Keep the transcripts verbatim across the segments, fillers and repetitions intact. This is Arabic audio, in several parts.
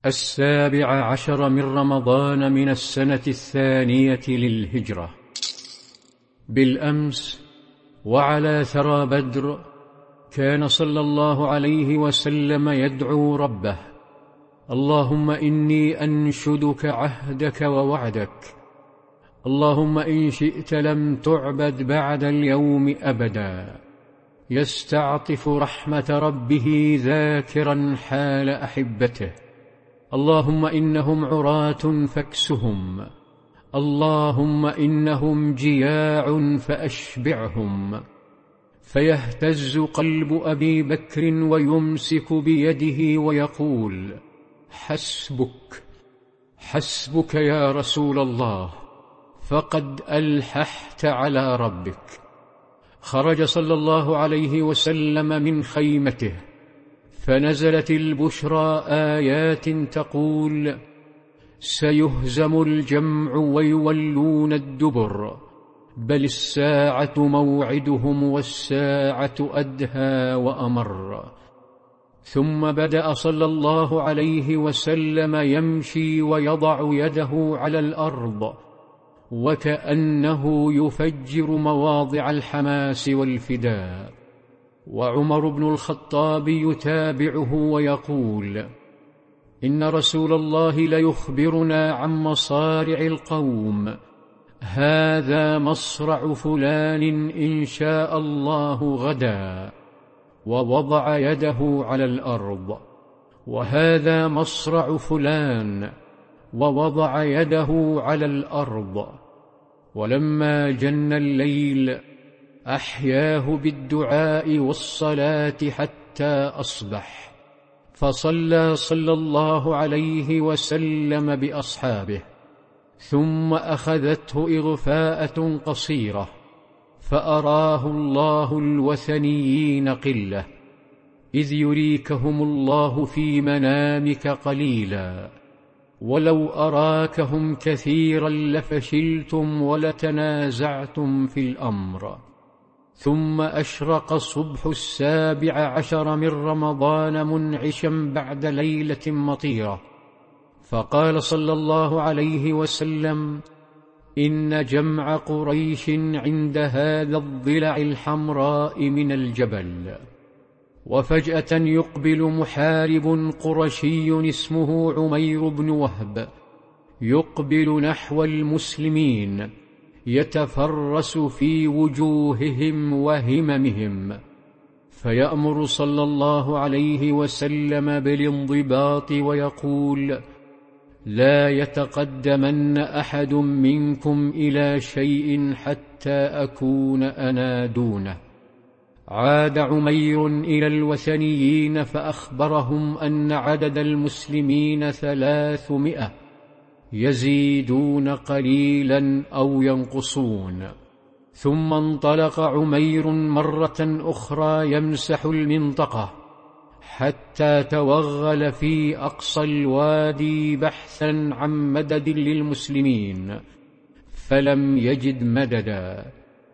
السابع عشر من رمضان من السنة الثانية للهجرة. بالأمس وعلى ثرى بدر كان صلى الله عليه وسلم يدعو ربه: اللهم إني أنشدك عهدك ووعدك، اللهم إن شئت لم تعبد بعد اليوم أبدا. يستعطف رحمة ربه ذاكرا حال أحبته: اللهم إنهم عراة فاكسهم، اللهم إنهم جياع فأشبعهم. فيهتز قلب أبي بكر ويمسك بيده ويقول: حسبك حسبك يا رسول الله، فقد ألححت على ربك. خرج صلى الله عليه وسلم من خيمته، فنزلت البشرى آيات تقول: سيهزم الجمع ويولون الدبر، بل الساعة موعدهم والساعة أدهى وأمر. ثم بدأ صلى الله عليه وسلم يمشي ويضع يده على الأرض وكأنه يفجر مواضع الحماس والفداء، وعمر بن الخطاب يتابعه ويقول: إن رسول الله ليخبرنا عن مصارع القوم، هذا مصرع فلان إن شاء الله غدا، ووضع يده على الأرض، وهذا مصرع فلان، ووضع يده على الأرض. ولما جن الليل أحياه بالدعاء والصلاة حتى أصبح، فصلى صلى الله عليه وسلم بأصحابه، ثم أخذته إغفاءة قصيرة، فأراه الله الوثنيين قلة، إذ يريكهم الله في منامك قليلا، ولو أراكهم كثيرا لفشلتم ولتنازعتم في الأمر. ثم أشرق صبح السابع عشر من رمضان منعشا بعد ليلة مطيرة، فقال صلى الله عليه وسلم: إن جمع قريش عند هذا الضلع الحمراء من الجبل. وفجأة يقبل محارب قرشي اسمه عمير بن وهب، يقبل نحو المسلمين، يتفرس في وجوههم وهممهم، فيأمر صلى الله عليه وسلم بالانضباط ويقول: لا يتقدمن أحد منكم إلى شيء حتى أكون أنا دونه. عاد عمير إلى الوثنيين فأخبرهم أن عدد المسلمين ثلاثمائة، يزيدون قليلا أو ينقصون. ثم انطلق عمير مرة أخرى يمسح المنطقة حتى توغل في أقصى الوادي بحثا عن مدد للمسلمين، فلم يجد مددا،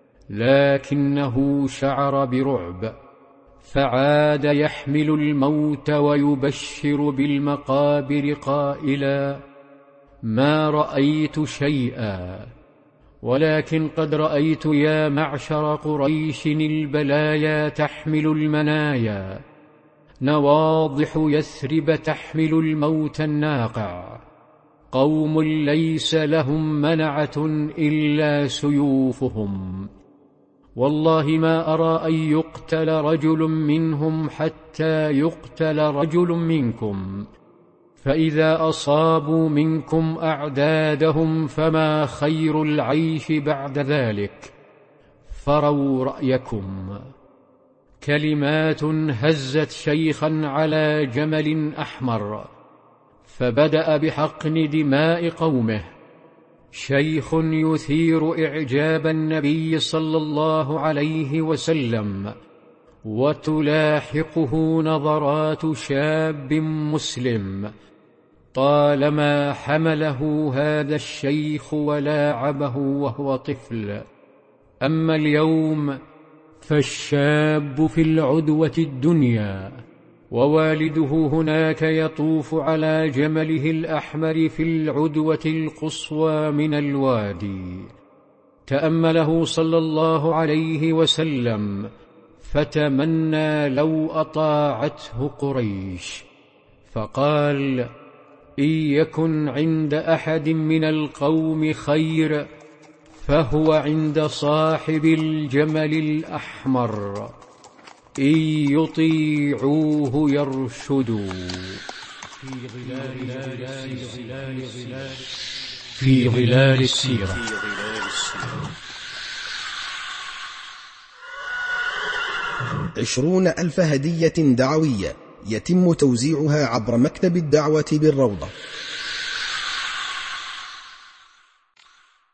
لكنه شعر برعب، فعاد يحمل الموت ويبشر بالمقابر قائلا: ما رأيت شيئا، ولكن قد رأيت يا معشر قريش البلايا تحمل المنايا، نواضح يثرب تحمل الموت الناقع، قوم ليس لهم منعة إلا سيوفهم، والله ما أرى أن يقتل رجل منهم حتى يقتل رجل منكم، فإذا أصابوا منكم أعدادهم فما خير العيش بعد ذلك، فروا رأيكم. كلمات هزت شيخا على جمل أحمر، فبدأ بحقن دماء قومه، شيخ يثير إعجاب النبي صلى الله عليه وسلم، وتلاحقه نظرات شاب مسلم، طالما حمله هذا الشيخ ولاعبه وهو طفل. أما اليوم فالشاب في العدوة الدنيا، ووالده هناك يطوف على جمله الأحمر في العدوة القصوى من الوادي. تأمله صلى الله عليه وسلم فتمنى لو أطاعته قريش، فقال: إن يكن عند أحد من القوم خير فهو عند صاحب الجمل الأحمر، إن يطيعوه يرشدوا. في ظلال السيرة. عشرون ألف هدية دعوية يتم توزيعها عبر مكتب الدعوة بالروضة.